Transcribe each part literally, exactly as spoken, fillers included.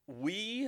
we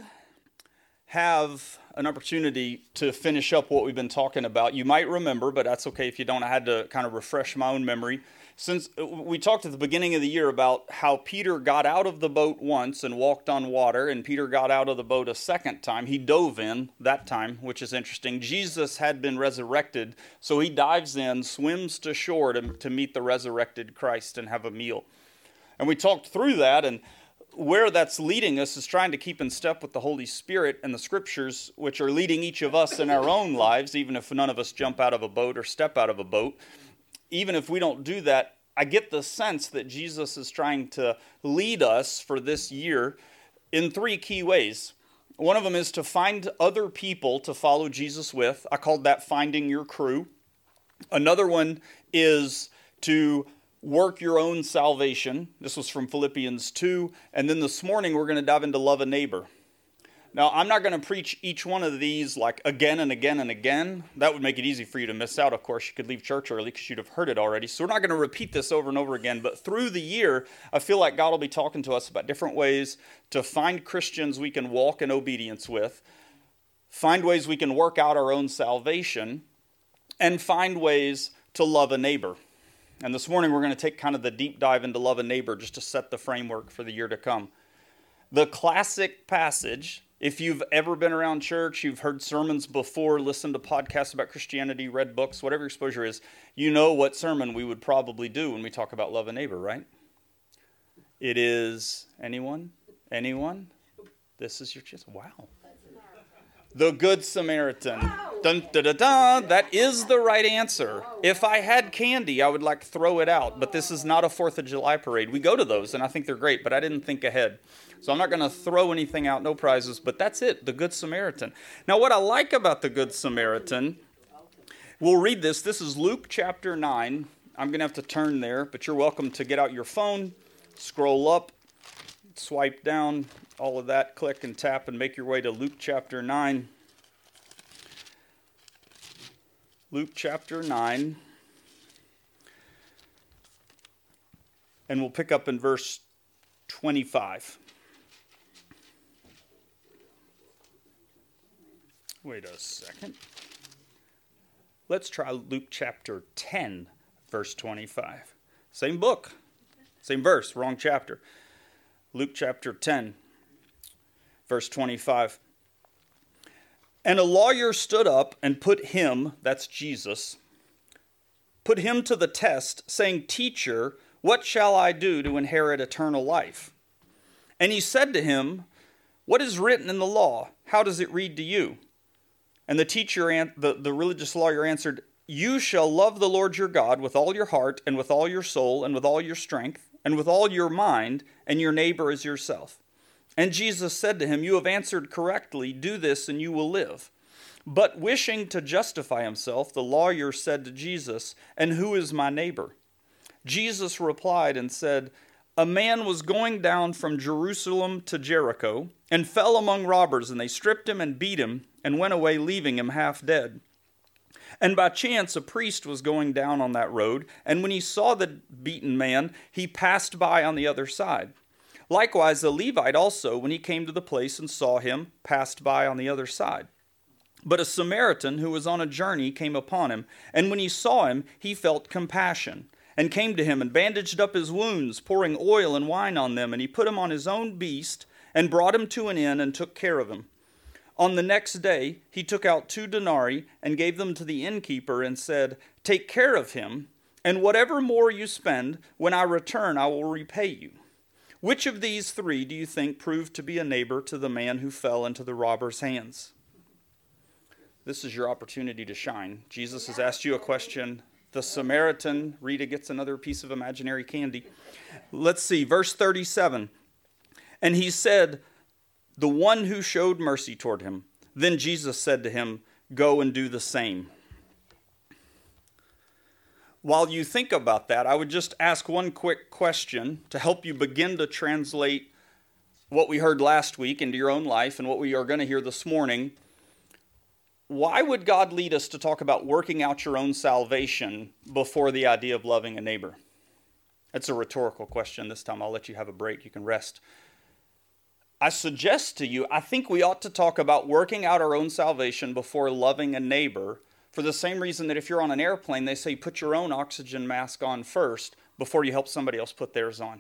have an opportunity to finish up what we've been talking about. You might remember, but that's okay if you don't. I had to kind of refresh my own memory. Since we talked at the beginning of the year about how Peter got out of the boat once and walked on water, and Peter got out of the boat a second time. He dove in that time, which is interesting. Jesus had been resurrected, so he dives in, swims to shore to, to meet the resurrected Christ and have a meal. And we talked through that, and where that's leading us is trying to keep in step with the Holy Spirit and the Scriptures, which are leading each of us in our own lives, even if none of us jump out of a boat or step out of a boat. Even if we don't do that, I get the sense that Jesus is trying to lead us for this year in three key ways. One of them is to find other people to follow Jesus with. I called that finding your crew. Another one is to work your own salvation. This was from Philippians two. And then this morning, we're going to dive into love a neighbor. Now, I'm not going to preach each one of these like again and again and again. That would make it easy for you to miss out. Of course, you could leave church early because you'd have heard it already. So we're not going to repeat this over and over again. But through the year, I feel like God will be talking to us about different ways to find Christians we can walk in obedience with, find ways we can work out our own salvation, and find ways to love a neighbor. And this morning, we're going to take kind of the deep dive into love a neighbor just to set the framework for the year to come. The classic passage, if you've ever been around church, you've heard sermons before, listened to podcasts about Christianity, read books, whatever your exposure is, you know what sermon we would probably do when we talk about love a neighbor, right? It is, anyone? Anyone? This is your chance. Wow. The Good Samaritan. Dun, dun, dun, dun. That is the right answer. If I had candy, I would like throw it out. But this is not a fourth of July parade. We go to those, and I think they're great, but I didn't think ahead. So I'm not going to throw anything out, no prizes, but that's it, the Good Samaritan. Now, what I like about the Good Samaritan, we'll read this. This is Luke chapter nine. I'm going to have to turn there, but you're welcome to get out your phone, scroll up, swipe down, all of that, click and tap, and make your way to Luke chapter nine. Luke chapter nine. And we'll pick up in verse twenty-five. Wait a second. Let's try Luke chapter ten, verse twenty-five. Same book, same verse, wrong chapter. Luke chapter ten, verse twenty-five. And a lawyer stood up and put him, that's Jesus, put him to the test, saying, "Teacher, what shall I do to inherit eternal life?" And he said to him, "What is written in the law? How does it read to you?" And the teacher, the, the religious lawyer answered, "You shall love the Lord your God with all your heart and with all your soul and with all your strength and with all your mind, and your neighbor as yourself." And Jesus said to him, "You have answered correctly. Do this and you will live." But wishing to justify himself, the lawyer said to Jesus, "And who is my neighbor?" Jesus replied and said, "A man was going down from Jerusalem to Jericho and fell among robbers, and they stripped him and beat him and went away, leaving him half dead. And by chance a priest was going down on that road, and when he saw the beaten man, he passed by on the other side. Likewise, the Levite also, when he came to the place and saw him, passed by on the other side. But a Samaritan who was on a journey came upon him, and when he saw him, he felt compassion, and came to him and bandaged up his wounds, pouring oil and wine on them, and he put him on his own beast, and brought him to an inn, and took care of him. On the next day, he took out two denarii, and gave them to the innkeeper, and said, 'Take care of him, and whatever more you spend, when I return, I will repay you.' Which of these three do you think proved to be a neighbor to the man who fell into the robber's hands?" This is your opportunity to shine. Jesus has asked you a question. The Samaritan, Rita gets another piece of imaginary candy. Let's see, verse thirty-seven. And he said, "The one who showed mercy toward him." Then Jesus said to him, "Go and do the same." While you think about that, I would just ask one quick question to help you begin to translate what we heard last week into your own life and what we are going to hear this morning. Why would God lead us to talk about working out your own salvation before the idea of loving a neighbor? That's a rhetorical question this time. I'll let you have a break. You can rest. I suggest to you, I think we ought to talk about working out our own salvation before loving a neighbor, for the same reason that if you're on an airplane, they say put your own oxygen mask on first before you help somebody else put theirs on.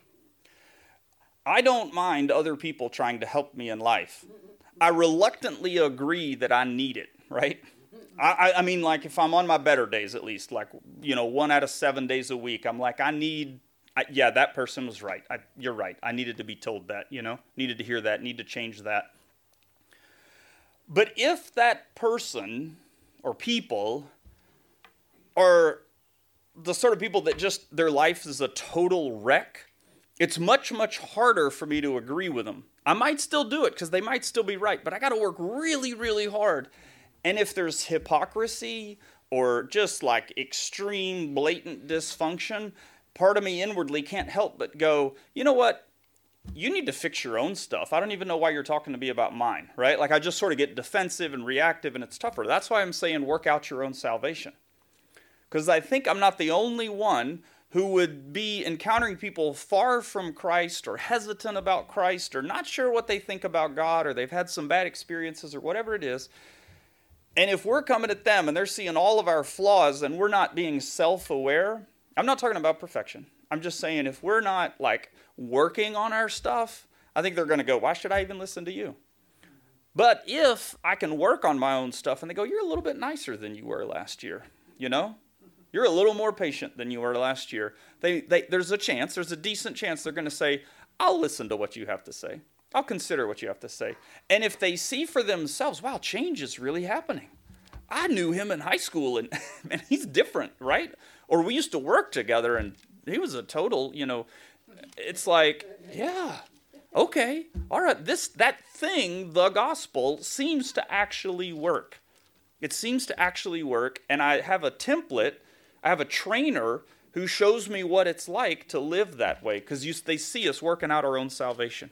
I don't mind other people trying to help me in life. I reluctantly agree that I need it, right? I, I mean, like if I'm on my better days, at least, like, you know, one out of seven days a week, I'm like, I need, I, yeah, that person was right. I, you're right. I needed to be told that, you know, needed to hear that, need to change that. But if that person or people are the sort of people that just, their life is a total wreck, it's much, much harder for me to agree with them. I might still do it because they might still be right, but I got to work really, really hard. And if there's hypocrisy or just like extreme, blatant dysfunction, part of me inwardly can't help but go, you know what? You need to fix your own stuff. I don't even know why you're talking to me about mine, right? Like I just sort of get defensive and reactive and it's tougher. That's why I'm saying work out your own salvation. Because I think I'm not the only one who would be encountering people far from Christ or hesitant about Christ or not sure what they think about God or they've had some bad experiences or whatever it is. And if we're coming at them and they're seeing all of our flaws and we're not being self-aware, I'm not talking about perfection. I'm just saying if we're not like working on our stuff, I think they're going to go, why should I even listen to you? But if I can work on my own stuff and they go, you're a little bit nicer than you were last year, you know? You're a little more patient than you were last year. They, they, there's a chance, there's a decent chance they're going to say, I'll listen to what you have to say. I'll consider what you have to say. And if they see for themselves, wow, change is really happening. I knew him in high school and, and he's different, right? Or we used to work together and he was a total, you know, it's like, yeah, okay, all right. This, that thing, the gospel, seems to actually work. It seems to actually work. And I have a template, I have a trainer who shows me what it's like to live that way because they see us working out our own salvation.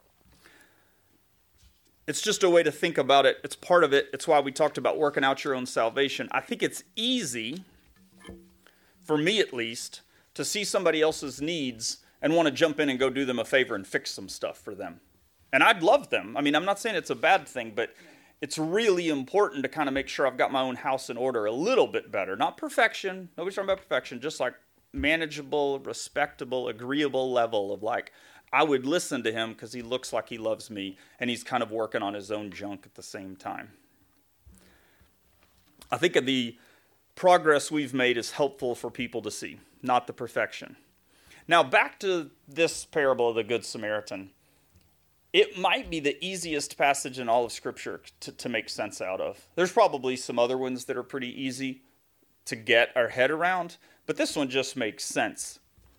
It's just a way to think about it. It's part of it. It's why we talked about working out your own salvation. I think it's easy, for me at least, to see somebody else's needs and want to jump in and go do them a favor and fix some stuff for them. And I'd love them. I mean, I'm not saying it's a bad thing, but it's really important to kind of make sure I've got my own house in order a little bit better. Not perfection. Nobody's talking about perfection. Just like manageable, respectable, agreeable level of like, I would listen to him because he looks like he loves me and he's kind of working on his own junk at the same time. I think of the progress we've made is helpful for people to see, not the perfection. Now back to this parable of the Good Samaritan. It might be the easiest passage in all of Scripture to, to make sense out of. There's probably some other ones that are pretty easy to get our head around, but this one just makes sense.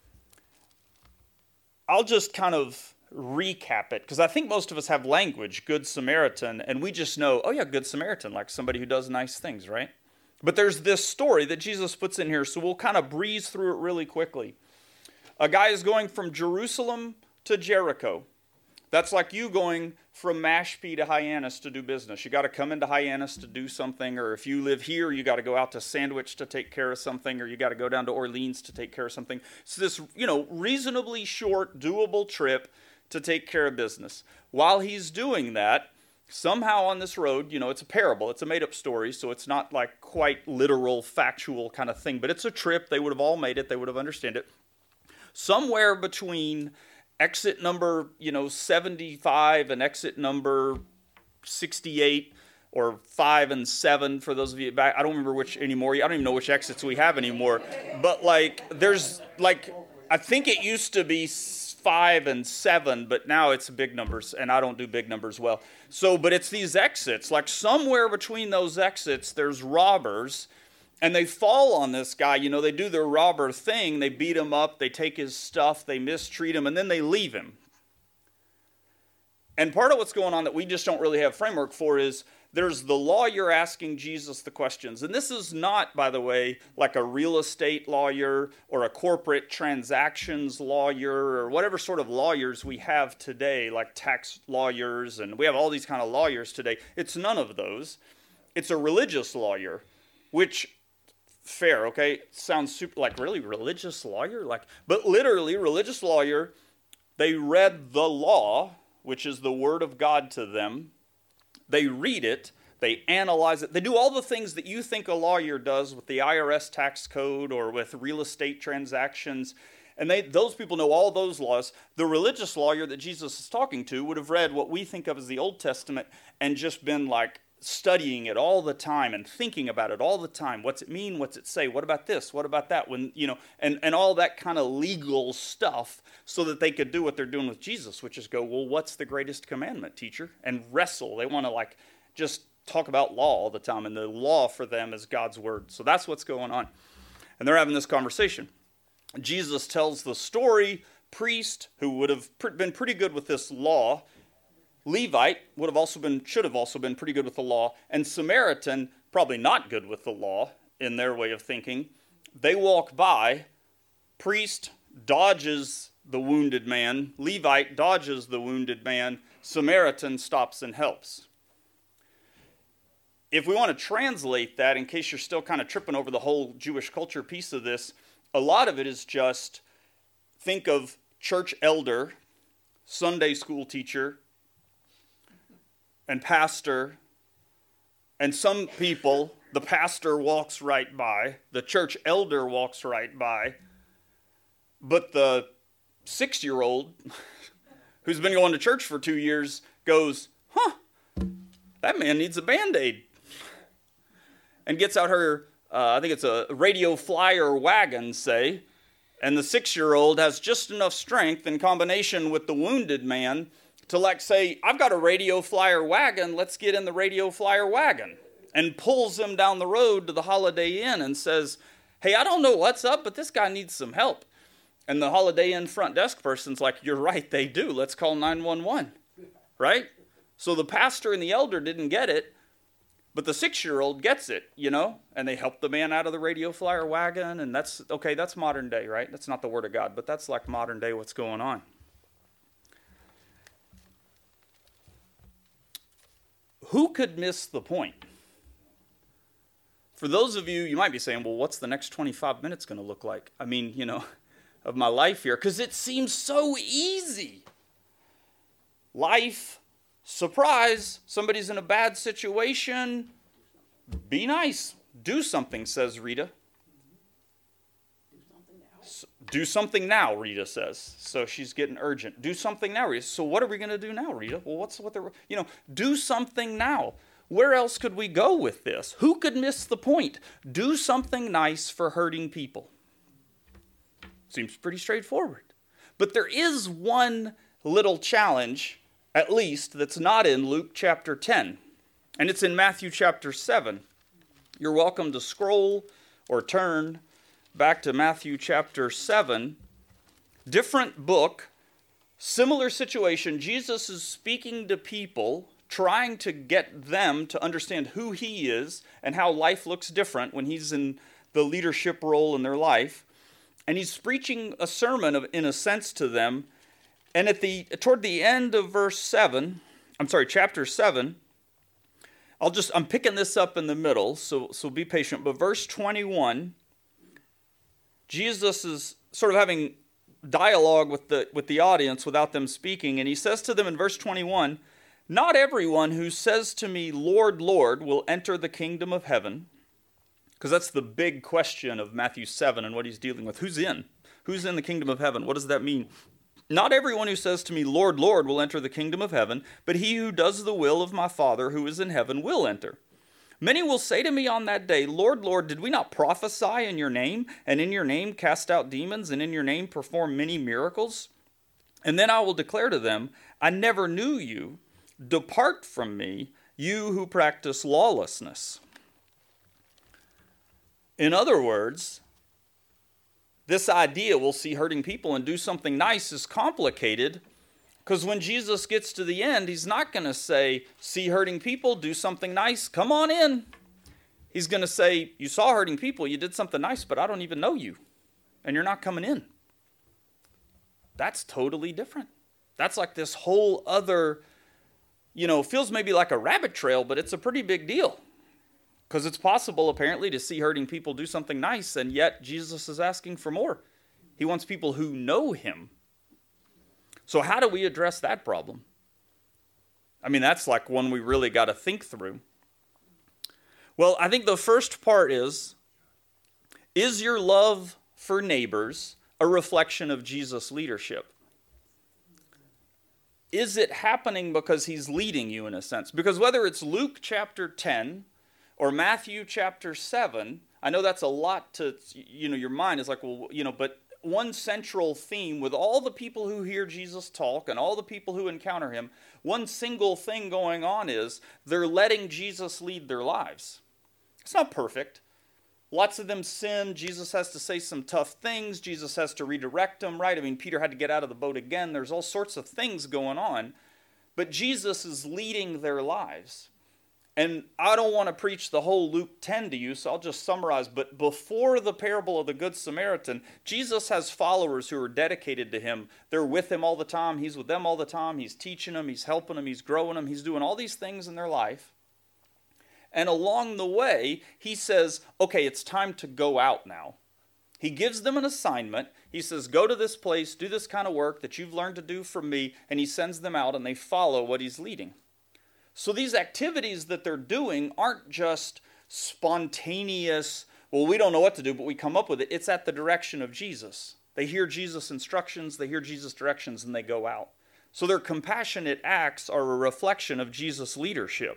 I'll just kind of recap it, because I think most of us have language, Good Samaritan, and we just know, oh yeah, Good Samaritan, like somebody who does nice things, right? But there's this story that Jesus puts in here, so we'll kind of breeze through it really quickly. A guy is going from Jerusalem to Jericho. That's like you going from Mashpee to Hyannis to do business. You got to come into Hyannis to do something, or if you live here, you got to go out to Sandwich to take care of something, or you got to go down to Orleans to take care of something. It's this, you know, reasonably short, doable trip to take care of business. While he's doing that, somehow on this road, you know, it's a parable. It's a made-up story, so it's not like quite literal, factual kind of thing, but it's a trip. They would have all made it. They would have understood it. Somewhere between exit number, you know, seventy-five and exit number sixty-eight, or five and seven for those of you back. I don't remember which anymore. I don't even know which exits we have anymore. But like, there's like, I think it used to be five and seven, but now it's big numbers, and I don't do big numbers well. So, but it's these exits. Like somewhere between those exits, there's robbers. And they fall on this guy, you know, they do their robber thing, they beat him up, they take his stuff, they mistreat him, and then they leave him. And part of what's going on that we just don't really have framework for is there's the lawyer asking Jesus the questions. And this is not, by the way, like a real estate lawyer or a corporate transactions lawyer or whatever sort of lawyers we have today, like tax lawyers, and we have all these kind of lawyers today. It's none of those. It's a religious lawyer, which... fair, okay? Sounds super, like really religious lawyer? Like, but literally, religious lawyer, they read the law, which is the Word of God to them. They read it. They analyze it. They do all the things that you think a lawyer does with the I R S tax code or with real estate transactions. And they, those people know all those laws. The religious lawyer that Jesus is talking to would have read what we think of as the Old Testament and just been like studying it all the time and thinking about it all the time. What's it mean? What's it say? What about this? What about that? When, you know, and, and all that kind of legal stuff so that they could do what they're doing with Jesus, which is go, well, what's the greatest commandment, teacher? And wrestle. They want to like just talk about law all the time, and the law for them is God's word. So that's what's going on. And they're having this conversation. Jesus tells the story. Priest, who would have been pretty good with this law, Levite would have also been, should have also been pretty good with the law, and Samaritan, probably not good with the law in their way of thinking. They walk by. Priest dodges the wounded man. Levite dodges the wounded man. Samaritan stops and helps. If we want to translate that, in case you're still kind of tripping over the whole Jewish culture piece of this, a lot of it is just think of church elder, Sunday school teacher, and pastor, and some people, the pastor walks right by, the church elder walks right by, but the six-year-old who's been going to church for two years goes, huh, that man needs a Band-Aid. And gets out her, uh, I think it's a radio flyer wagon, say, and the six-year-old has just enough strength in combination with the wounded man to like say, I've got a radio flyer wagon, let's get in the radio flyer wagon. And pulls him down the road to the Holiday Inn and says, hey, I don't know what's up, but this guy needs some help. And the Holiday Inn front desk person's like, you're right, they do. Let's call nine one one, right? So the pastor and the elder didn't get it, but the six-year-old gets it, you know, and they help the man out of the radio flyer wagon, and that's, okay, that's modern day, right? That's not the Word of God, but that's like modern day what's going on. Who could miss the point? For those of you, you might be saying, well, what's the next twenty-five minutes going to look like? I mean, you know, of my life here, because it seems so easy. Life, surprise, somebody's in a bad situation. Be nice. Do something, says Rita. Do something now, Rita says. So she's getting urgent. Do something now, Rita. So what are we going to do now, Rita? Well, what's what the, you know, do something now. Where else could we go with this? Who could miss the point? Do something nice for hurting people. Seems pretty straightforward. But there is one little challenge, at least, that's not in Luke chapter ten. And it's in Matthew chapter seven. You're welcome to scroll or turn back to Matthew chapter seven. Different book, similar situation. Jesus is speaking to people, trying to get them to understand who he is and how life looks different when he's in the leadership role in their life. And he's preaching a sermon of, in a sense to them. And at the toward the end of verse seven, I'm sorry, chapter seven, I'll just, I'm picking this up in the middle, so, so be patient. But verse twenty-one, Jesus is sort of having dialogue with the, with the audience without them speaking. And he says to them in verse twenty-one, not everyone who says to me, Lord, Lord, will enter the kingdom of heaven. Because that's the big question of Matthew seven and what he's dealing with. Who's in? Who's in the kingdom of heaven? What does that mean? Not everyone who says to me, Lord, Lord, will enter the kingdom of heaven, but he who does the will of my Father who is in heaven will enter. Many will say to me on that day, Lord, Lord, did we not prophesy in your name, and in your name cast out demons, and in your name perform many miracles? And then I will declare to them, I never knew you. Depart from me, you who practice lawlessness. In other words, this idea we'll see hurting people and do something nice is complicated, because when Jesus gets to the end, he's not going to say, see hurting people, do something nice, come on in. He's going to say, you saw hurting people, you did something nice, but I don't even know you, and you're not coming in. That's totally different. That's like this whole other, you know, feels maybe like a rabbit trail, but it's a pretty big deal. Because it's possible, apparently, to see hurting people do something nice, and yet Jesus is asking for more. He wants people who know him. So how do we address that problem? I mean, that's like one we really got to think through. Well, I think the first part is, is your love for neighbors a reflection of Jesus' leadership? Is it happening because he's leading you in a sense? Because whether it's Luke chapter ten or Matthew chapter seven, I know that's a lot to, you know, your mind is like, well, you know, but one central theme with all the people who hear Jesus talk and all the people who encounter him, one single thing going on is they're letting Jesus lead their lives. It's not perfect. Lots of them sin. Jesus has to say some tough things. Jesus has to redirect them, right? I mean, Peter had to get out of the boat again. There's all sorts of things going on. But Jesus is leading their lives. And I don't want to preach the whole Luke ten to you, so I'll just summarize. But before the parable of the Good Samaritan, Jesus has followers who are dedicated to him. They're with him all the time. He's with them all the time. He's teaching them. He's helping them. He's growing them. He's doing all these things in their life. And along the way, he says, okay, it's time to go out now. He gives them an assignment. He says, go to this place, do this kind of work that you've learned to do from me. And he sends them out and they follow what he's leading. So these activities that they're doing aren't just spontaneous, well, we don't know what to do, but we come up with it. It's at the direction of Jesus. They hear Jesus' instructions, they hear Jesus' directions, and they go out. So their compassionate acts are a reflection of Jesus' leadership.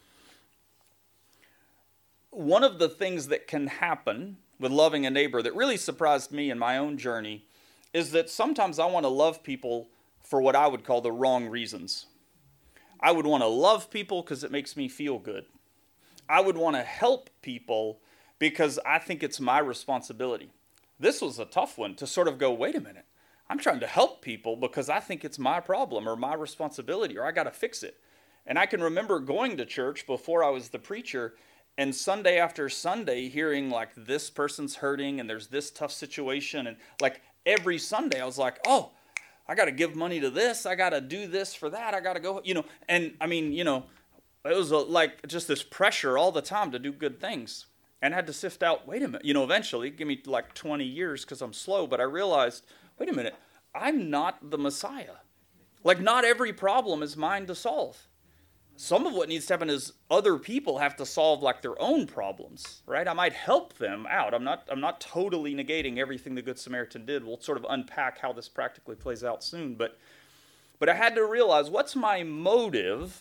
One of the things that can happen with loving a neighbor that really surprised me in my own journey is that sometimes I want to love people for what I would call the wrong reasons. I would want to love people because it makes me feel good. I would want to help people because I think it's my responsibility. This was a tough one to sort of go, wait a minute. I'm trying to help people because I think it's my problem or my responsibility or I got to fix it. And I can remember going to church before I was the preacher and Sunday after Sunday hearing like this person's hurting and there's this tough situation. And like every Sunday I was like, oh, I got to give money to this. I got to do this for that. I got to go, you know, and I mean, you know, it was a, like just this pressure all the time to do good things and I had to sift out, wait a minute, you know, eventually give me like twenty years because I'm slow, but I realized, wait a minute, I'm not the Messiah. Like not every problem is mine to solve. Some of what needs to happen is other people have to solve like their own problems, right? I might help them out. I'm not I'm not totally negating everything the Good Samaritan did. We'll sort of unpack how this practically plays out soon. But, but I had to realize, what's my motive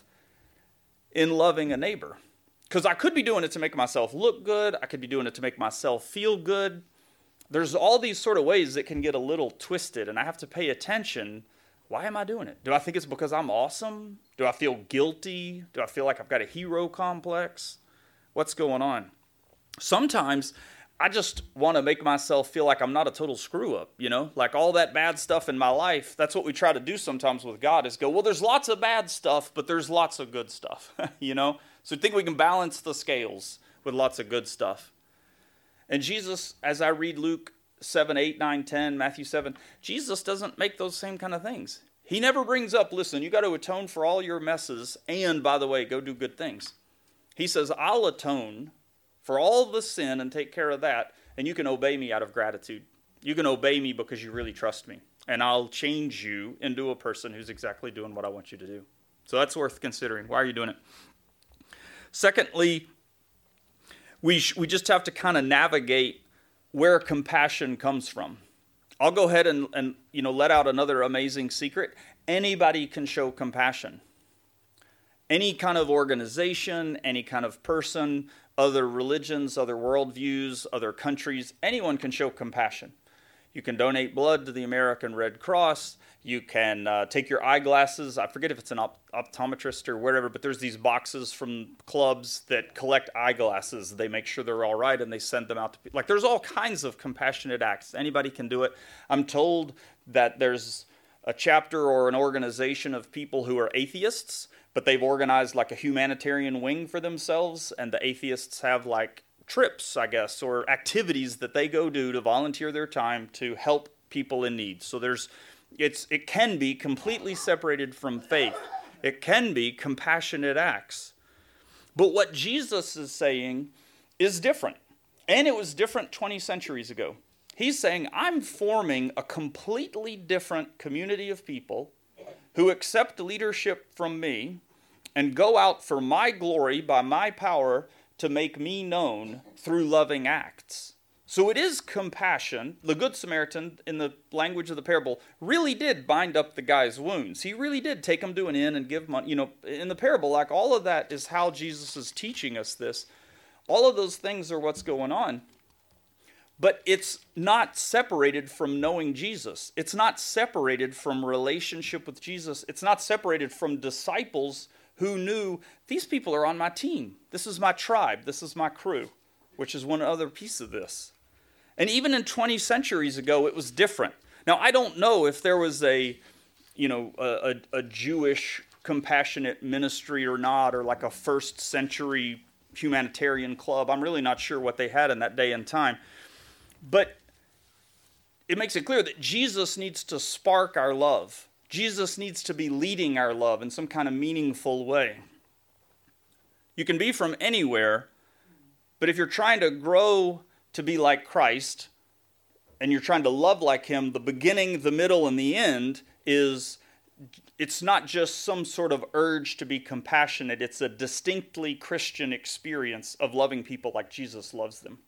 in loving a neighbor? Because I could be doing it to make myself look good. I could be doing it to make myself feel good. There's all these sort of ways that can get a little twisted, and I have to pay attention. Why am I doing it? Do I think it's because I'm awesome? Do I feel guilty? Do I feel like I've got a hero complex? What's going on? Sometimes I just want to make myself feel like I'm not a total screw up, you know? Like all that bad stuff in my life, that's what we try to do sometimes with God is go, well, there's lots of bad stuff, but there's lots of good stuff, you know? So I think we can balance the scales with lots of good stuff. And Jesus, as I read Luke seven, eight, nine, ten, Matthew seven, Jesus doesn't make those same kind of things. He never brings up, listen, you got to atone for all your messes, and by the way, go do good things. He says, I'll atone for all the sin and take care of that, and you can obey me out of gratitude. You can obey me because you really trust me, and I'll change you into a person who's exactly doing what I want you to do. So that's worth considering. Why are you doing it? Secondly, we sh- we just have to kind of navigate where compassion comes from. I'll go ahead and, and you know let out another amazing secret. Anybody can show compassion. Any kind of organization, any kind of person, other religions, other worldviews, other countries, anyone can show compassion. You can donate blood to the American Red Cross. You can uh, take your eyeglasses. I forget if it's an op- optometrist or whatever, but there's these boxes from clubs that collect eyeglasses. They make sure they're all right, and they send them out to people. Like, there's all kinds of compassionate acts. Anybody can do it. I'm told that there's a chapter or an organization of people who are atheists, but they've organized like a humanitarian wing for themselves, and the atheists have like trips, I guess, or activities that they go do to volunteer their time to help people in need. So there's, it's it can be completely separated from faith. It can be compassionate acts. But what Jesus is saying is different. And it was different twenty centuries ago. He's saying, I'm forming a completely different community of people who accept leadership from me, and go out for my glory by my power to make me known through loving acts. So it is compassion. The Good Samaritan, in the language of the parable, really did bind up the guy's wounds. He really did take him to an inn and give money. You know, in the parable, like all of that is how Jesus is teaching us this. All of those things are what's going on. But it's not separated from knowing Jesus. It's not separated from relationship with Jesus. It's not separated from disciples who knew these people are on my team. This is my tribe. This is my crew, which is one other piece of this. And even in twenty centuries ago, it was different. Now, I don't know if there was a, you know, a, a, a Jewish compassionate ministry or not, or like a first century humanitarian club. I'm really not sure what they had in that day and time. But it makes it clear that Jesus needs to spark our love. Jesus needs to be leading our love in some kind of meaningful way. You can be from anywhere, but if you're trying to grow to be like Christ, and you're trying to love like him, the beginning, the middle, and the end is, it's not just some sort of urge to be compassionate. It's a distinctly Christian experience of loving people like Jesus loves them.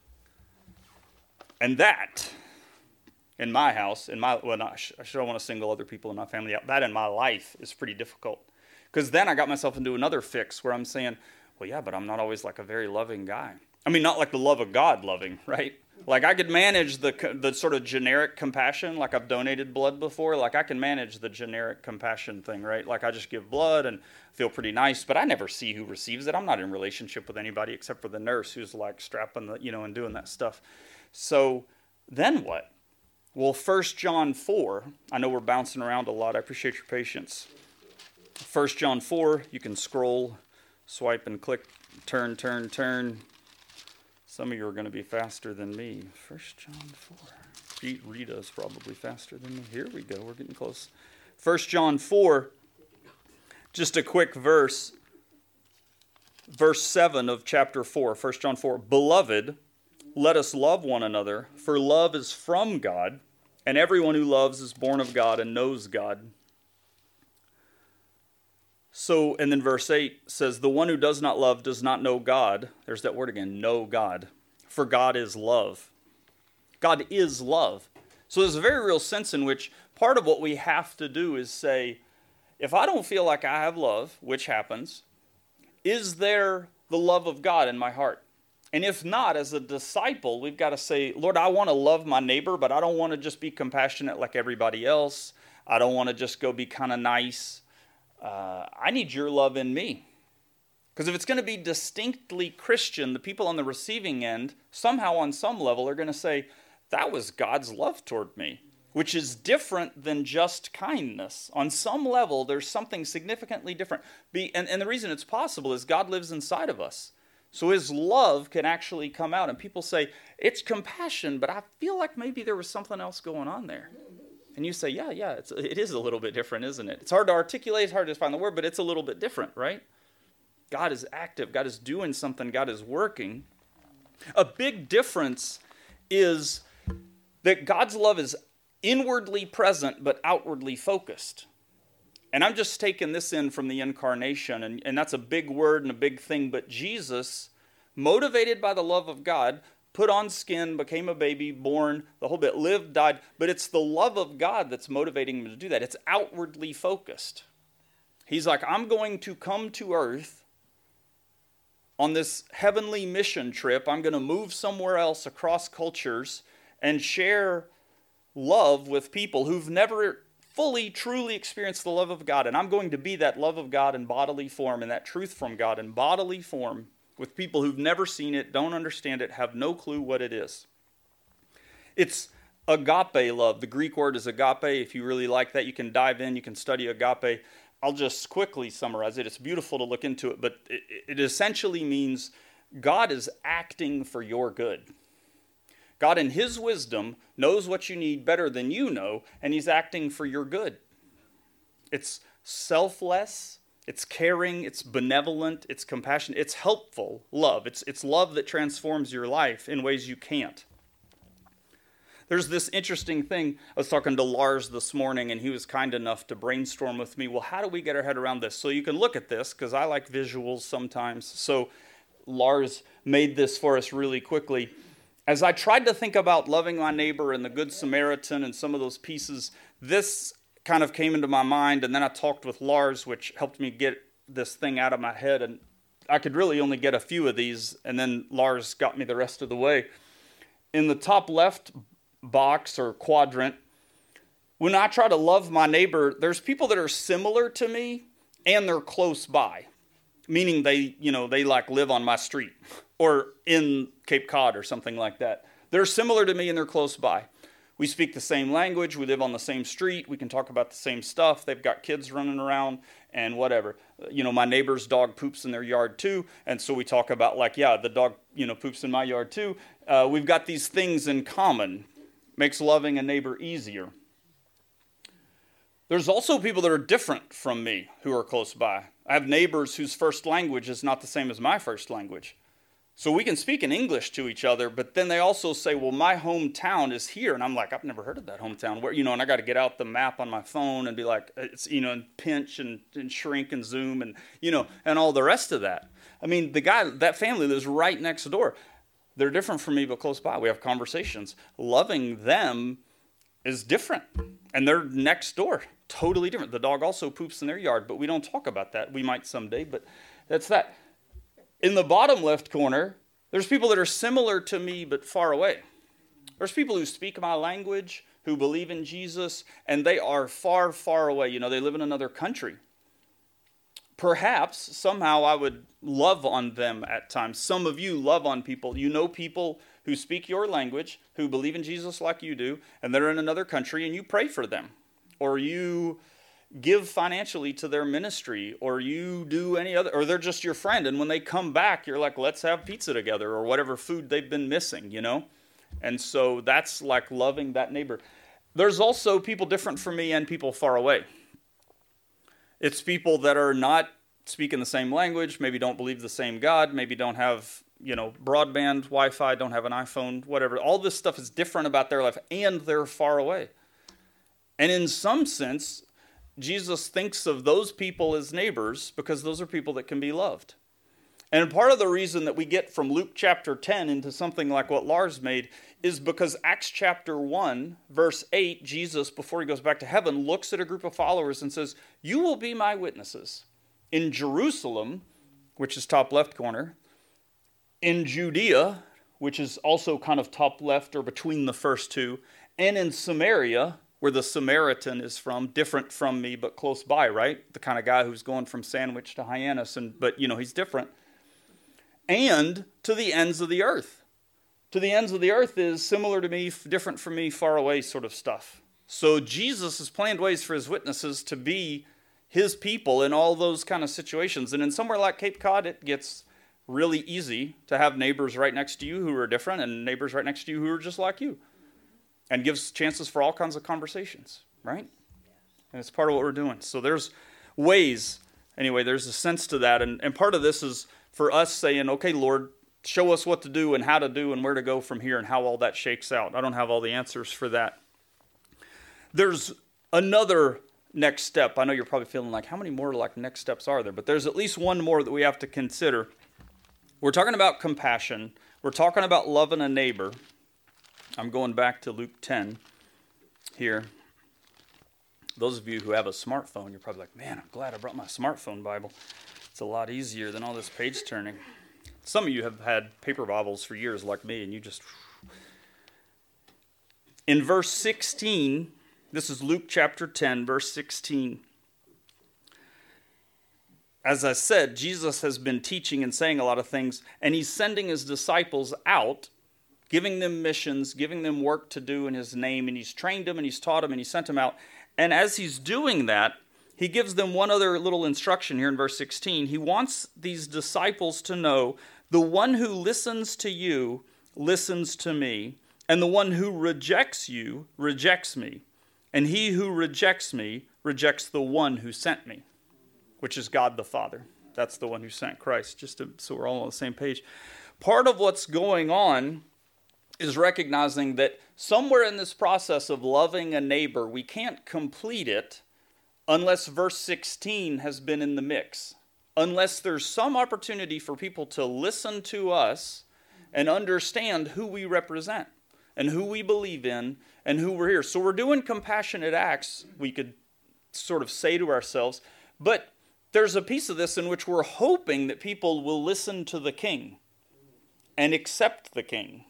And that, in my house, in my, well, not, I don't want to single other people in my family out. That in my life is pretty difficult. Because then I got myself into another fix where I'm saying, well, yeah, but I'm not always like a very loving guy. I mean, not like the love of God loving, right? Like I could manage the the sort of generic compassion, like I've donated blood before. Like I can manage the generic compassion thing, right? Like I just give blood and feel pretty nice, but I never see who receives it. I'm not in relationship with anybody except for the nurse who's like strapping the, you know, and doing that stuff. So then what? Well, First John four, I know we're bouncing around a lot. I appreciate your patience. First John four, you can scroll, swipe and click, turn, turn, turn. Some of you are going to be faster than me. First John four. Rita's probably faster than me. Here we go. We're getting close. First John four. Just a quick verse. Verse seven of chapter four. First John four. Beloved, let us love one another, for love is from God, and everyone who loves is born of God and knows God. So, and then verse eight says, the one who does not love does not know God. There's that word again, know God. For God is love. God is love. So there's a very real sense in which part of what we have to do is say, if I don't feel like I have love, which happens, is there the love of God in my heart? And if not, as a disciple, we've got to say, Lord, I want to love my neighbor, but I don't want to just be compassionate like everybody else. I don't want to just go be kind of nice. Uh, I need your love in me. Because if it's going to be distinctly Christian, the people on the receiving end, somehow on some level, are going to say, that was God's love toward me, which is different than just kindness. On some level, there's something significantly different. Be, and, and the reason it's possible is God lives inside of us. So his love can actually come out. And people say, it's compassion, but I feel like maybe there was something else going on there. And you say, yeah, yeah, it's, it is a little bit different, isn't it? It's hard to articulate, it's hard to find the word, but it's a little bit different, right? God is active, God is doing something, God is working. A big difference is that God's love is inwardly present, but outwardly focused. And I'm just taking this in from the incarnation, and, and that's a big word and a big thing, but Jesus, motivated by the love of God, put on skin, became a baby, born, the whole bit, lived, died. But it's the love of God that's motivating him to do that. It's outwardly focused. He's like, I'm going to come to earth on this heavenly mission trip. I'm going to move somewhere else across cultures and share love with people who've never fully, truly experienced the love of God. And I'm going to be that love of God in bodily form and that truth from God in bodily form with people who've never seen it, don't understand it, have no clue what it is. It's agape love. The Greek word is agape. If you really like that, you can dive in, you can study agape. I'll just quickly summarize it. It's beautiful to look into it, but it, it essentially means God is acting for your good. God in his wisdom knows what you need better than you know, and he's acting for your good. It's selfless. It's caring, it's benevolent, it's compassionate, it's helpful love. It's, it's love that transforms your life in ways you can't. There's this interesting thing. I was talking to Lars this morning, and he was kind enough to brainstorm with me, well, how do we get our head around this? So you can look at this, because I like visuals sometimes. So Lars made this for us really quickly. As I tried to think about loving my neighbor and the Good Samaritan and some of those pieces, this kind of came into my mind, and then I talked with Lars, which helped me get this thing out of my head, and I could really only get a few of these, and then Lars got me the rest of the way. In the top left box or quadrant, when I try to love my neighbor, there's people that are similar to me and they're close by, meaning they, you know, they like live on my street or in Cape Cod or something like that. They're similar to me and they're close by. We speak the same language, we live on the same street, we can talk about the same stuff, they've got kids running around and whatever. You know, my neighbor's dog poops in their yard too, and so we talk about like, yeah, the dog, you know, poops in my yard too. Uh, we've got these things in common. Makes loving a neighbor easier. There's also people that are different from me who are close by. I have neighbors whose first language is not the same as my first language. So we can speak in English to each other, but then they also say, well, my hometown is here. And I'm like, I've never heard of that hometown. Where, you know, and I got to get out the map on my phone and be like, it's, you know, and pinch and, and shrink and zoom and, you know, and all the rest of that. I mean, the guy, that family lives right next door. They're different from me, but close by. We have conversations. Loving them is different. And they're next door. Totally different. The dog also poops in their yard, but we don't talk about that. We might someday, but that's that. In the bottom left corner, there's people that are similar to me, but far away. There's people who speak my language, who believe in Jesus, and they are far, far away. You know, they live in another country. Perhaps somehow I would love on them at times. Some of you love on people. You know people who speak your language, who believe in Jesus like you do, and they're in another country, and you pray for them. Or you give financially to their ministry, or you do any other, or they're just your friend, and when they come back, you're like, let's have pizza together, or whatever food they've been missing, you know? And so that's like loving that neighbor. There's also people different from me and people far away. It's people that are not speaking the same language, maybe don't believe the same God, maybe don't have, you know, broadband, Wi-Fi, don't have an iPhone, whatever. All this stuff is different about their life, and they're far away. And in some sense, Jesus thinks of those people as neighbors because those are people that can be loved. And part of the reason that we get from Luke chapter ten into something like what Lars made is because Acts chapter one, verse eight, Jesus, before he goes back to heaven, looks at a group of followers and says, you will be my witnesses in Jerusalem, which is top left corner, in Judea, which is also kind of top left or between the first two, and in Samaria, where the Samaritan is from, different from me, but close by, right? The kind of guy who's going from Sandwich to Hyannis, and but, you know, he's different. And to the ends of the earth. To the ends of the earth is similar to me, different from me, far away sort of stuff. So Jesus has planned ways for his witnesses to be his people in all those kind of situations. And in somewhere like Cape Cod, it gets really easy to have neighbors right next to you who are different and neighbors right next to you who are just like you. And gives chances for all kinds of conversations, right? And it's part of what we're doing. So there's ways, anyway, there's a sense to that. And, and part of this is for us saying, okay, Lord, show us what to do and how to do and where to go from here and how all that shakes out. I don't have all the answers for that. There's another next step. I know you're probably feeling like, how many more like next steps are there? But there's at least one more that we have to consider. We're talking about compassion. We're talking about loving a neighbor. I'm going back to Luke ten here. Those of you who have a smartphone, you're probably like, man, I'm glad I brought my smartphone Bible. It's a lot easier than all this page turning. Some of you have had paper Bibles for years like me, and you just... In verse sixteen, this is Luke chapter ten, verse sixteen. As I said, Jesus has been teaching and saying a lot of things, and he's sending his disciples out, giving them missions, giving them work to do in his name, and he's trained them, and he's taught them, and he sent them out. And as he's doing that, he gives them one other little instruction here in verse sixteen. He wants these disciples to know, the one who listens to you listens to me, and the one who rejects you rejects me. And he who rejects me rejects the one who sent me, which is God the Father. That's the one who sent Christ, just to, so we're all on the same page. Part of what's going on is recognizing that somewhere in this process of loving a neighbor, we can't complete it unless verse sixteen has been in the mix. Unless there's some opportunity for people to listen to us and understand who we represent and who we believe in and who we're here. So we're doing compassionate acts, we could sort of say to ourselves, but there's a piece of this in which we're hoping that people will listen to the king and accept the king.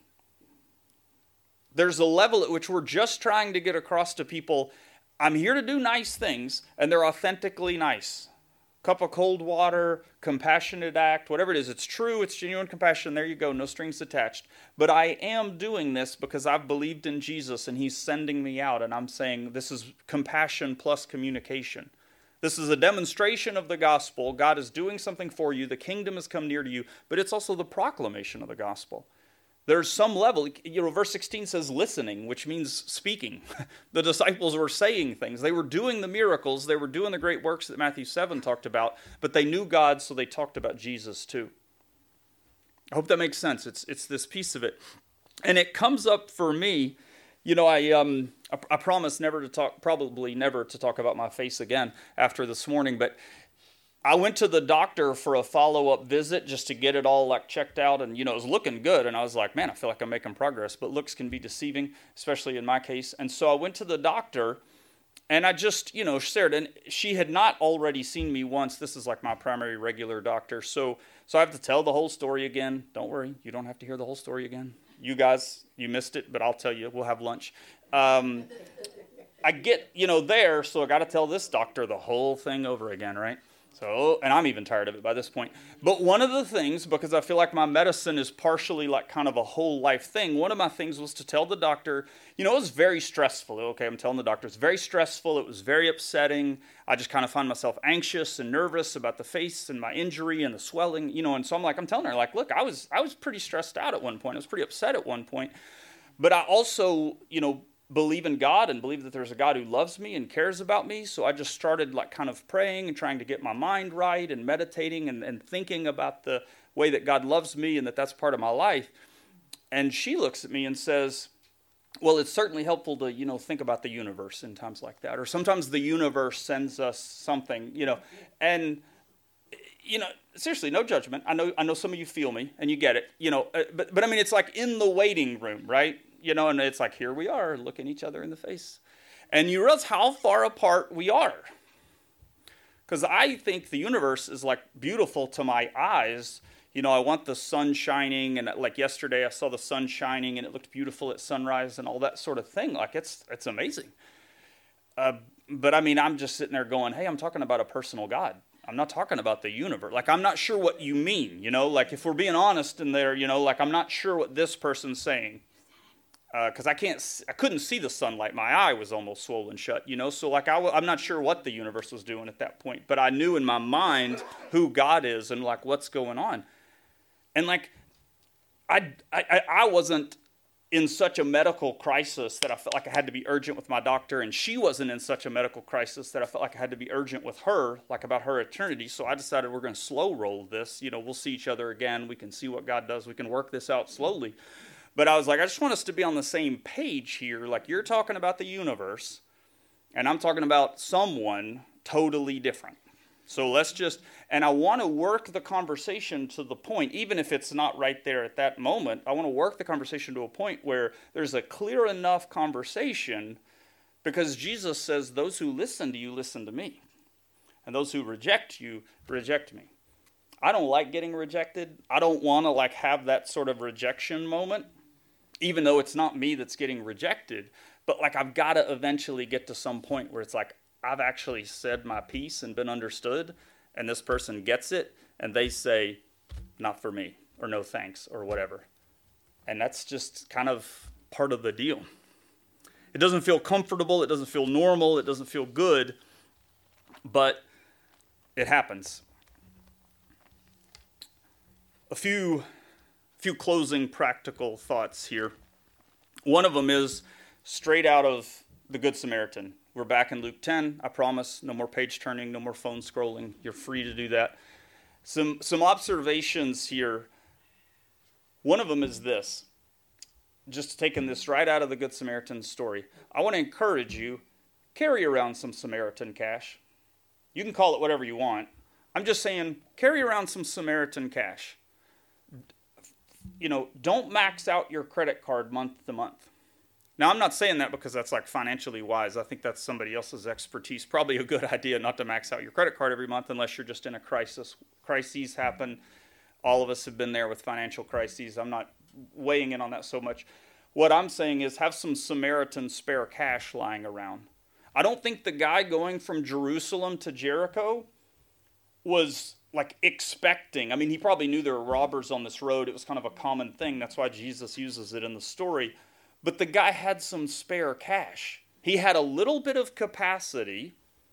There's a level at which we're just trying to get across to people, I'm here to do nice things, and they're authentically nice. Cup of cold water, compassionate act, whatever it is. It's true, it's genuine compassion. There you go, no strings attached. But I am doing this because I've believed in Jesus and he's sending me out. And I'm saying this is compassion plus communication. This is a demonstration of the gospel. God is doing something for you. The kingdom has come near to you. But it's also the proclamation of the gospel. There's some level, you know, verse sixteen says listening, which means speaking. The disciples were saying things. They were doing the miracles. They were doing the great works that Matthew seven talked about, but they knew God, so they talked about Jesus too. I hope that makes sense. It's it's this piece of it. And it comes up for me, you know, I um I, I promise never to talk, probably never to talk about my face again after this morning, but I went to the doctor for a follow-up visit just to get it all like checked out, and you know it was looking good, and I was like, man, I feel like I'm making progress, but looks can be deceiving, especially in my case. And so I went to the doctor, and I just, you know, shared, and she had not already seen me once. This is like my primary regular doctor, so so I have to tell the whole story again. Don't worry, you don't have to hear the whole story again. You guys, you missed it, but I'll tell you, we'll have lunch. Um, I get, you know, there, so I got to tell this doctor the whole thing over again, right? So, and I'm even tired of it by this point. But one of the things, because I feel like my medicine is partially like kind of a whole life thing, one of my things was to tell the doctor, you know, it was very stressful. Okay, I'm telling the doctor, it's very stressful. It was very upsetting. I just kind of find myself anxious and nervous about the face and my injury and the swelling, you know, and so I'm like, I'm telling her, like, look, I was, I was pretty stressed out at one point. I was pretty upset at one point. But I also, you know, believe in God and believe that there's a God who loves me and cares about me. So I just started like kind of praying and trying to get my mind right and meditating and, and thinking about the way that God loves me and that that's part of my life. And she looks at me and says, well, it's certainly helpful to, you know, think about the universe in times like that. Or sometimes the universe sends us something, you know, and, you know, seriously, no judgment. I know, I know some of you feel me and you get it, you know, but, but I mean, it's like in the waiting room, right? You know, and it's like, here we are looking each other in the face. And you realize how far apart we are. Because I think the universe is like beautiful to my eyes. You know, I want the sun shining. And like yesterday, I saw the sun shining and it looked beautiful at sunrise and all that sort of thing. Like it's it's amazing. Uh, but I mean, I'm just sitting there going, hey, I'm talking about a personal God. I'm not talking about the universe. Like, I'm not sure what you mean, you know. Like, if we're being honest in there, you know, like, I'm not sure what this person's saying. Because uh, I can't, I couldn't see the sunlight. My eye was almost swollen shut, you know. So like, I w- I'm not sure what the universe was doing at that point, but I knew in my mind who God is and like what's going on. And like, I, I, I wasn't in such a medical crisis that I felt like I had to be urgent with my doctor, and she wasn't in such a medical crisis that I felt like I had to be urgent with her, like about her eternity. So I decided we're going to slow roll this. You know, we'll see each other again. We can see what God does. We can work this out slowly. But I was like, I just want us to be on the same page here. Like, you're talking about the universe, and I'm talking about someone totally different. So let's just, and I want to work the conversation to the point, even if it's not right there at that moment, I want to work the conversation to a point where there's a clear enough conversation, because Jesus says, those who listen to you, listen to me. And those who reject you, reject me. I don't like getting rejected. I don't want to like have that sort of rejection moment, even though it's not me that's getting rejected. But like, I've got to eventually get to some point where it's like, I've actually said my piece and been understood, and this person gets it, and they say, not for me, or no thanks, or whatever. And that's just kind of part of the deal. It doesn't feel comfortable, it doesn't feel normal, it doesn't feel good, but it happens. A few, few closing practical thoughts here. One of them is straight out of the Good Samaritan. We're back in Luke ten. I promise, no more page turning, no more phone scrolling. You're free to do that. Some, some observations here. One of them is this. just taking this right out of the Good Samaritan story. I want to encourage you, carry around some Samaritan cash. You can call it whatever you want. I'm just saying, carry around some Samaritan cash. You know, don't max out your credit card month to month. Now, I'm not saying that because that's like financially wise. I think that's somebody else's expertise. Probably a good idea not to max out your credit card every month unless you're just in a crisis. Crises happen. All of us have been there with financial crises. I'm not weighing in on that so much. What I'm saying is have some Samaritan spare cash lying around. I don't think the guy going from Jerusalem to Jericho was like expecting. I mean, he probably knew there were robbers on this road. It was kind of a common thing. That's why Jesus uses it in the story. But the guy had some spare cash. He had a little bit of capacity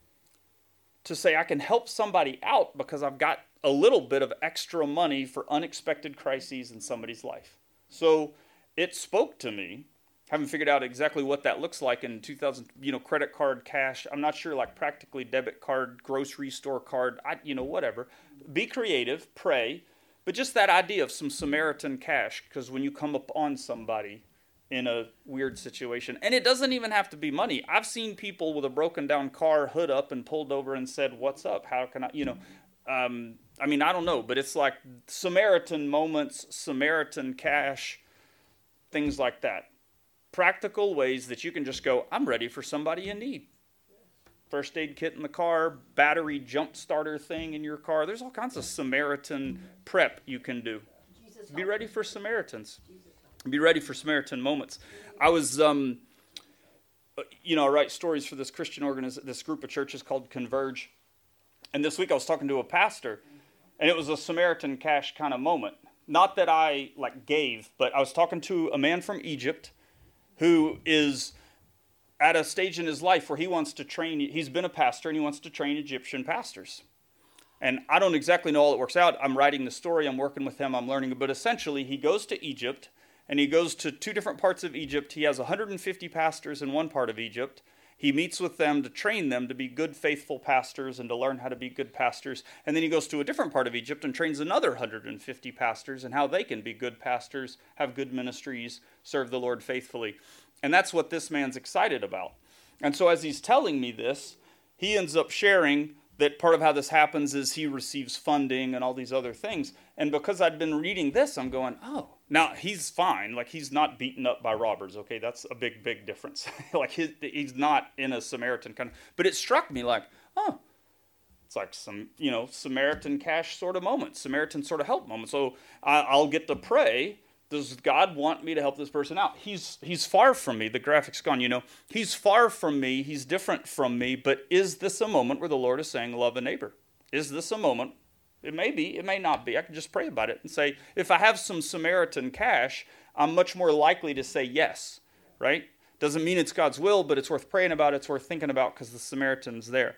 to say, I can help somebody out because I've got a little bit of extra money for unexpected crises in somebody's life. So it spoke to me. Haven't figured out exactly what that looks like in two thousand, you know, credit card, cash. I'm not sure, like practically debit card, grocery store card, I, you know, whatever. Be creative, pray. But just that idea of some Samaritan cash, because when you come upon somebody in a weird situation. And it doesn't even have to be money. I've seen people with a broken down car, hood up and pulled over and said, what's up? How can I, you know, um, I mean, I don't know, but it's like Samaritan moments, Samaritan cash, things like that. Practical ways that you can just go, I'm ready for somebody in need. First aid kit in the car, battery jump starter thing in your car. There's all kinds of Samaritan prep you can do. Be ready for Samaritans. Be ready for Samaritan moments. I was, um, you know, I write stories for this Christian organization, this group of churches called Converge. And this week I was talking to a pastor, and it was a Samaritan cash kind of moment. Not that I, like, gave, but I was talking to a man from Egypt who is at a stage in his life where he wants to train, he's been a pastor, and he wants to train Egyptian pastors. And I don't exactly know all it works out. I'm writing the story, I'm working with him, I'm learning, but essentially he goes to Egypt, and he goes to two different parts of Egypt. He has one hundred fifty pastors in one part of Egypt. He meets with them to train them to be good, faithful pastors and to learn how to be good pastors. And then he goes to a different part of Egypt and trains another one hundred fifty pastors and how they can be good pastors, have good ministries, serve the Lord faithfully. And that's what this man's excited about. And so as he's telling me this, he ends up sharing that part of how this happens is he receives funding and all these other things. And because I'd been reading this, I'm going, oh. Now, he's fine. Like, he's not beaten up by robbers, okay? That's a big, big difference. Like, his, he's not in a Samaritan kind of... But it struck me like, oh, it's like some, you know, Samaritan cash sort of moment, Samaritan sort of help moment. So I, I'll get to pray, does God want me to help this person out? He's he's far from me. The graphic's gone, you know. He's far from me. He's different from me. But is this a moment where the Lord is saying, love a neighbor? Is this a moment? It may be. It may not be. I can just pray about it and say, if I have some Samaritan cash, I'm much more likely to say yes, right? Doesn't mean it's God's will, but it's worth praying about. It's worth thinking about because the Samaritan's there.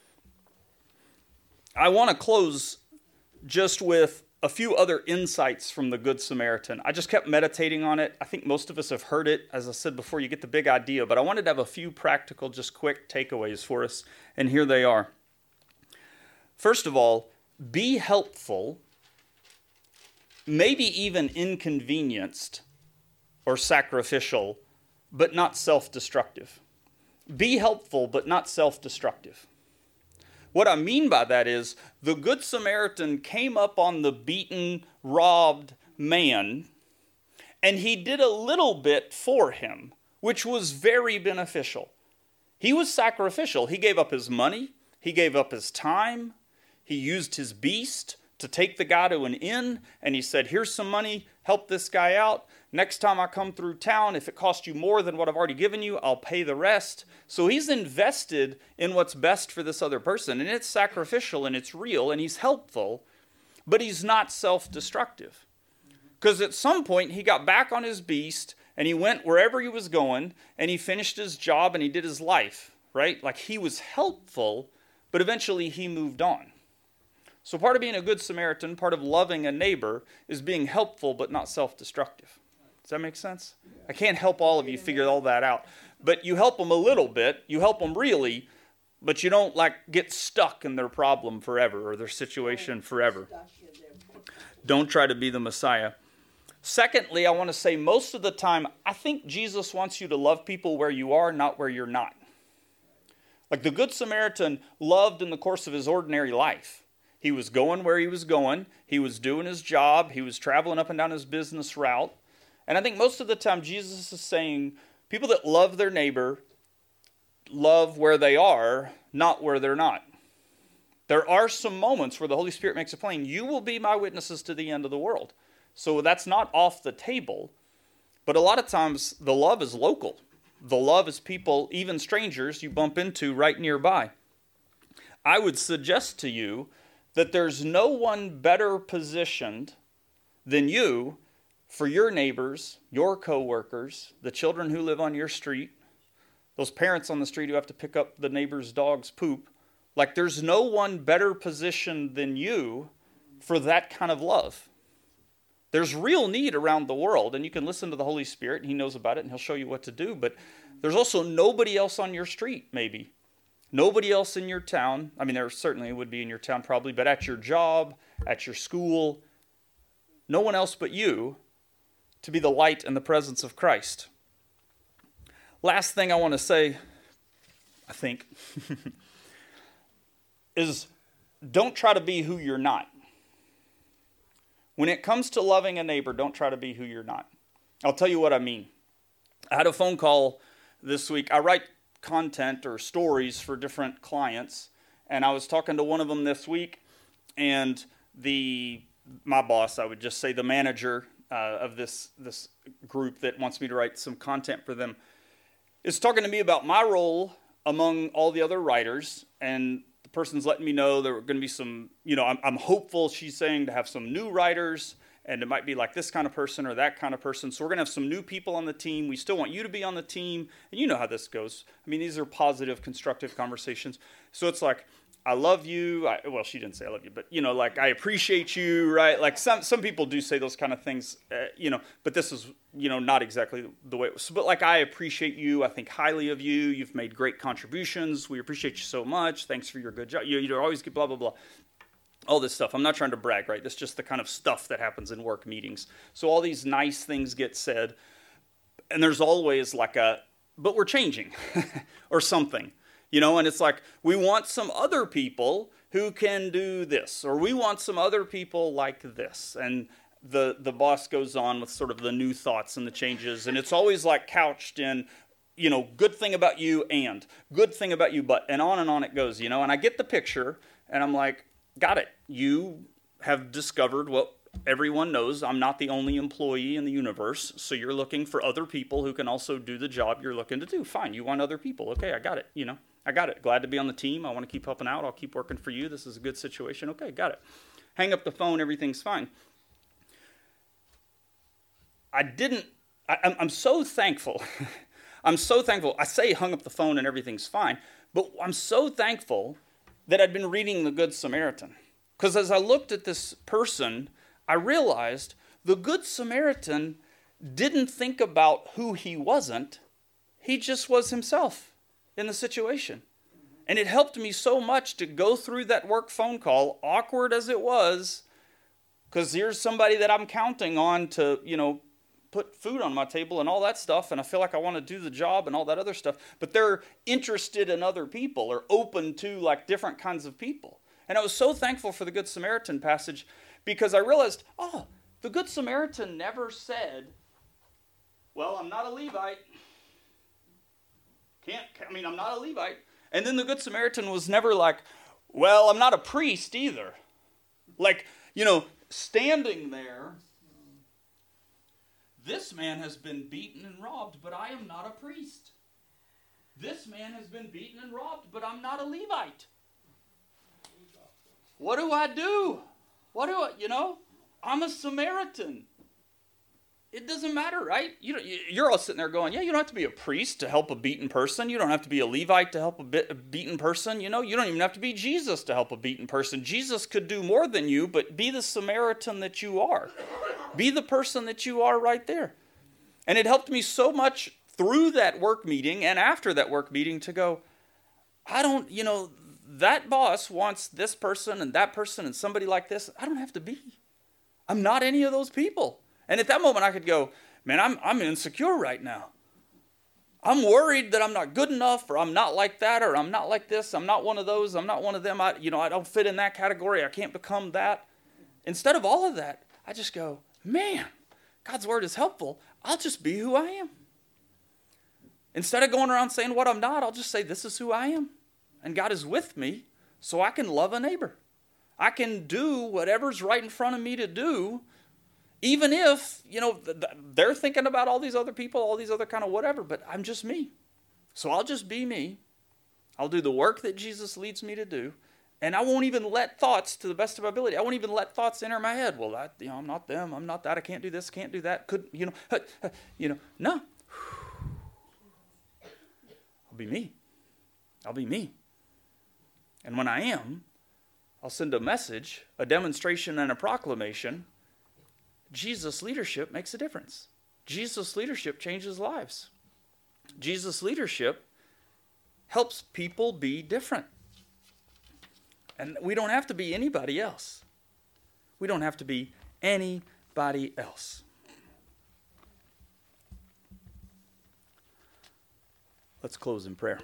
I want to close just with a few other insights from the Good Samaritan. I just kept meditating on it. I think most of us have heard it. As I said before, you get the big idea, but I wanted to have a few practical, just quick takeaways for us, and here they are. First of all, be helpful, maybe even inconvenienced or sacrificial, but not self-destructive. Be helpful, but not self-destructive. What I mean by that is the Good Samaritan came up on the beaten, robbed man, and he did a little bit for him, which was very beneficial. He was sacrificial. He gave up his money. He gave up his time. He used his beast to take the guy to an inn, and he said, here's some money, help this guy out. Next time I come through town, if it costs you more than what I've already given you, I'll pay the rest. So he's invested in what's best for this other person, and it's sacrificial, and it's real, and he's helpful, but he's not self-destructive. Because at some point, he got back on his beast, and he went wherever he was going, and he finished his job, and he did his life, right? Like, he was helpful, but eventually he moved on. So part of being a good Samaritan, part of loving a neighbor, is being helpful but not self-destructive. Does that make sense? I can't help all of you figure all that out. But you help them a little bit, you help them really, but you don't like get stuck in their problem forever or their situation forever. Don't try to be the Messiah. Secondly, I want to say most of the time, I think Jesus wants you to love people where you are, not where you're not. Like the Good Samaritan loved in the course of his ordinary life. He was going where he was going. He was doing his job. He was traveling up and down his business route. And I think most of the time Jesus is saying people that love their neighbor love where they are, not where they're not. There are some moments where the Holy Spirit makes it plain, you will be my witnesses to the end of the world. So that's not off the table. But a lot of times the love is local. The love is people, even strangers, you bump into right nearby. I would suggest to you that there's no one better positioned than you for your neighbors, your coworkers, the children who live on your street, those parents on the street who have to pick up the neighbor's dog's poop. Like there's no one better positioned than you for that kind of love. There's real need around the world, and you can listen to the Holy Spirit, and he knows about it, and he'll show you what to do. But there's also nobody else on your street, maybe. Nobody else in your town. I mean, there certainly would be in your town probably, but at your job, at your school, no one else but you to be the light and the presence of Christ. Last thing I want to say, I think, is don't try to be who you're not. When it comes to loving a neighbor, don't try to be who you're not. I'll tell you what I mean. I had a phone call this week. I write content or stories for different clients, and I was talking to one of them this week, and the my boss, I would just say the manager uh, of this, this group that wants me to write some content for them, is talking to me about my role among all the other writers, and the person's letting me know there are going to be some, you know, I'm, I'm hopeful, she's saying, to have some new writers, and it might be like this kind of person or that kind of person. So we're going to have some new people on the team. We still want you to be on the team, and you know how this goes. I mean, these are positive, constructive conversations. So it's like, I love you. I, well, she didn't say I love you, but, you know, like, I appreciate you, right? Like, some some people do say those kind of things, uh, you know, but this is, you know, not exactly the way it was. But, like, I appreciate you. I think highly of you. You've made great contributions. We appreciate you so much. Thanks for your good job. You, you always get blah, blah, blah. All this stuff. I'm not trying to brag, right? That's just the kind of stuff that happens in work meetings. So all these nice things get said, and there's always like a, but we're changing, or something. You know, and it's like, we want some other people who can do this, or we want some other people like this. And the, the boss goes on with sort of the new thoughts and the changes, and it's always like couched in, you know, good thing about you and, good thing about you but, and on and on it goes, you know. And I get the picture, and I'm like, got it. You have discovered what everyone knows. I'm not the only employee in the universe, so you're looking for other people who can also do the job you're looking to do. Fine, you want other people. Okay, I got it, you know. I got it. Glad to be on the team. I want to keep helping out. I'll keep working for you. This is a good situation. Okay, got it. Hang up the phone. Everything's fine. I didn't, I, I'm, I'm so thankful. I'm so thankful. I say hung up the phone and everything's fine, but I'm so thankful that I'd been reading The Good Samaritan. Because as I looked at this person, I realized the Good Samaritan didn't think about who he wasn't. He just was himself in the situation. And it helped me so much to go through that work phone call, awkward as it was, because here's somebody that I'm counting on to, you know, put food on my table and all that stuff, and I feel like I want to do the job and all that other stuff, but they're interested in other people or open to like different kinds of people. And I was so thankful for the Good Samaritan passage because I realized, oh, the Good Samaritan never said, well, I'm not a Levite. Can't, I mean, I'm not a Levite. And then the Good Samaritan was never like, well, I'm not a priest either. Like, you know, standing there, this man has been beaten and robbed, but I am not a priest. This man has been beaten and robbed, but I'm not a Levite. What do I do? What do I, you know? I'm a Samaritan. It doesn't matter, right? You know, you're all sitting there going, yeah, you don't have to be a priest to help a beaten person. You don't have to be a Levite to help a, bit, a beaten person. You know, you don't even have to be Jesus to help a beaten person. Jesus could do more than you, but be the Samaritan that you are. Be the person that you are right there. And it helped me so much through that work meeting and after that work meeting to go, I don't, you know, that boss wants this person and that person and somebody like this. I don't have to be. I'm not any of those people. And at that moment I could go, man, I'm I'm insecure right now. I'm worried that I'm not good enough, or I'm not like that, or I'm not like this. I'm not one of those. I'm not one of them. I, you know, I don't fit in that category. I can't become that. Instead of all of that, I just go, man, God's word is helpful. I'll just be who I am. Instead of going around saying what I'm not, I'll just say this is who I am. And God is with me, so I can love a neighbor. I can do whatever's right in front of me to do, even if, you know, they're thinking about all these other people, all these other kind of whatever, but I'm just me. So I'll just be me. I'll do the work that Jesus leads me to do, and I won't even let thoughts, to the best of my ability, I won't even let thoughts enter my head. Well, that, you know, I'm not them. I'm not that. I can't do this. Can't do that. Could, you know, you know, no. I'll be me. I'll be me. And when I am, I'll send a message, a demonstration, and a proclamation. Jesus' leadership makes a difference. Jesus' leadership changes lives. Jesus' leadership helps people be different. And we don't have to be anybody else. We don't have to be anybody else. Let's close in prayer.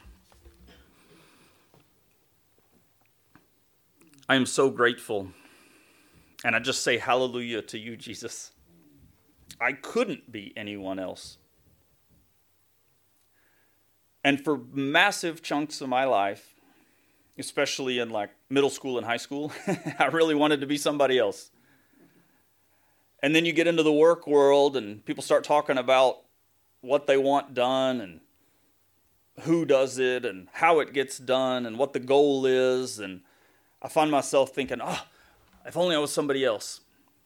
I am so grateful, and I just say hallelujah to you, Jesus. I couldn't be anyone else. And for massive chunks of my life, especially in like middle school and high school, I really wanted to be somebody else. And then you get into the work world and people start talking about what they want done and who does it and how it gets done and what the goal is. And I find myself thinking, oh, if only I was somebody else.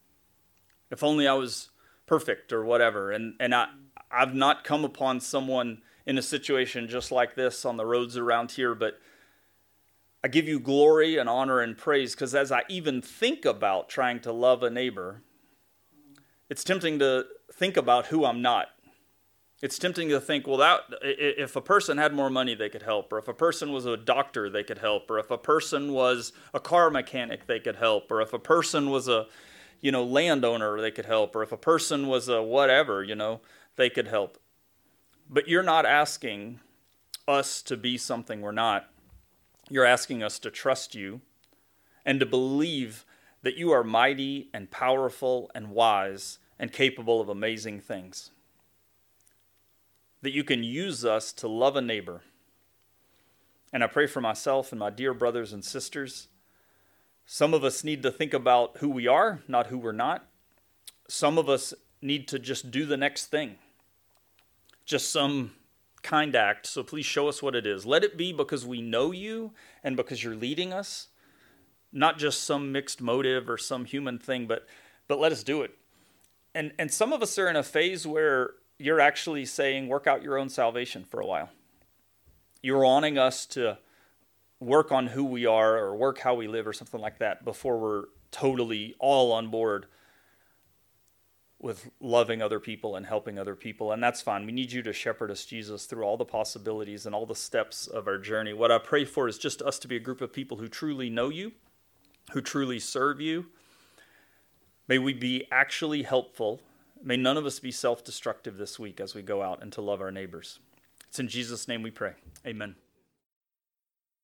If only I was perfect or whatever. And and I, I've not come upon someone in a situation just like this on the roads around here, but I give you glory and honor and praise, because as I even think about trying to love a neighbor, it's tempting to think about who I'm not. It's tempting to think, well, that if a person had more money, they could help. Or if a person was a doctor, they could help. Or if a person was a car mechanic, they could help. Or if a person was a, you know, landowner, they could help. Or if a person was a whatever, you know, they could help. But you're not asking us to be something we're not. You're asking us to trust you and to believe that you are mighty and powerful and wise and capable of amazing things. That you can use us to love a neighbor. And I pray for myself and my dear brothers and sisters. Some of us need to think about who we are, not who we're not. Some of us need to just do the next thing. Just some kind act. So please show us what it is. Let it be because we know you and because you're leading us. Not just some mixed motive or some human thing, but but let us do it. And and some of us are in a phase where you're actually saying, work out your own salvation for a while. You're wanting us to work on who we are or work how we live or something like that before we're totally all on board with loving other people and helping other people. And that's fine. We need you to shepherd us, Jesus, through all the possibilities and all the steps of our journey. What I pray for is just us to be a group of people who truly know you, who truly serve you. May we be actually helpful. May none of us be self-destructive this week as we go out and to love our neighbors. It's in Jesus' name we pray. Amen.